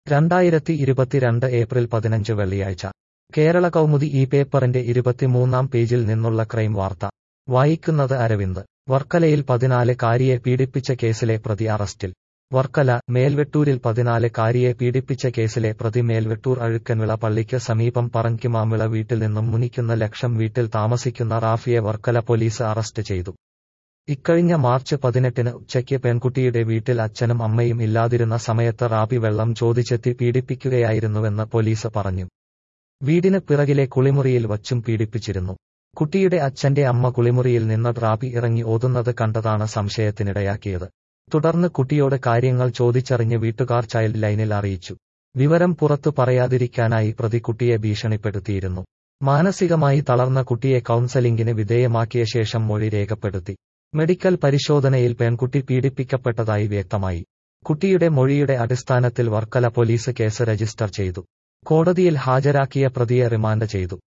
2022 April 15 വെള്ളിയാഴ്ച കേരള കൗമുദി ഈ പേപ്പറിന്റെ 23-ാം പേജിൽ നിന്നുള്ള ക്രൈം വാർത്ത വായിക്കുന്നത് അരവിന്ദ്. വർക്കലയിൽ 14-കാരിയെ പീഡിപ്പിച്ച കേസിലെ പ്രതി അറസ്റ്റിൽ. വർക്കല, മേൽവെട്ടൂരിൽ 14-കാരിയെ പീഡിപ്പിച്ച കേസിലെ പ്രതി മേൽവെട്ടൂർ അഴുക്കൻവിള പള്ളിക്ക് സമീപം പറങ്കിമാമിള വീട്ടിൽ നിന്നും മുനിക്കുന്ന ലക്ഷം വീട്ടിൽ താമസിക്കുന്ന റാഫിയെ വർക്കല പോലീസ് അറസ്റ്റ് ചെയ്തു. ഇക്കഴിഞ്ഞ മാർച്ച് 18-ന് ഉച്ചയ്ക്ക് പെൺകുട്ടിയുടെ വീട്ടിൽ അച്ഛനും അമ്മയും ഇല്ലാതിരുന്ന സമയത്ത് റാഫി വെള്ളം ചോദിച്ചെത്തി പീഡിപ്പിക്കുകയായിരുന്നുവെന്ന് പോലീസ് പറഞ്ഞു. വീടിന് പിറകിലെ കുളിമുറിയിൽ വച്ചും പീഡിപ്പിച്ചിരുന്നു. കുട്ടിയുടെ അച്ഛന്റെ അമ്മ കുളിമുറിയിൽ നിന്ന് റാഫി ഇറങ്ങി ഓതുന്നത് കണ്ടതാണ് സംശയത്തിനിടയാക്കിയത്. തുടർന്ന് കുട്ടിയോട് കാര്യങ്ങൾ ചോദിച്ചറിഞ്ഞ് വീട്ടുകാർ ചൈൽഡ് ലൈനിൽ അറിയിച്ചു. വിവരം പുറത്തു പറയാതിരിക്കാനായി പ്രതി കുട്ടിയെ ഭീഷണിപ്പെടുത്തിയിരുന്നു. മാനസികമായി തളർന്ന കുട്ടിയെ കൗൺസലിംഗിന് വിധേയമാക്കിയ ശേഷം മൊഴി രേഖപ്പെടുത്തി. മെഡിക്കൽ പരിശോധനയിൽ പെൺകുട്ടി പീഡിപ്പിക്കപ്പെട്ടതായി വ്യക്തമായി. കുട്ടിയുടെ മൊഴിയുടെ അടിസ്ഥാനത്തിൽ വർക്കല പോലീസ് കേസ് രജിസ്റ്റർ ചെയ്തു. കോടതിയിൽ ഹാജരാക്കിയ പ്രതിയെ റിമാൻഡ് ചെയ്തു.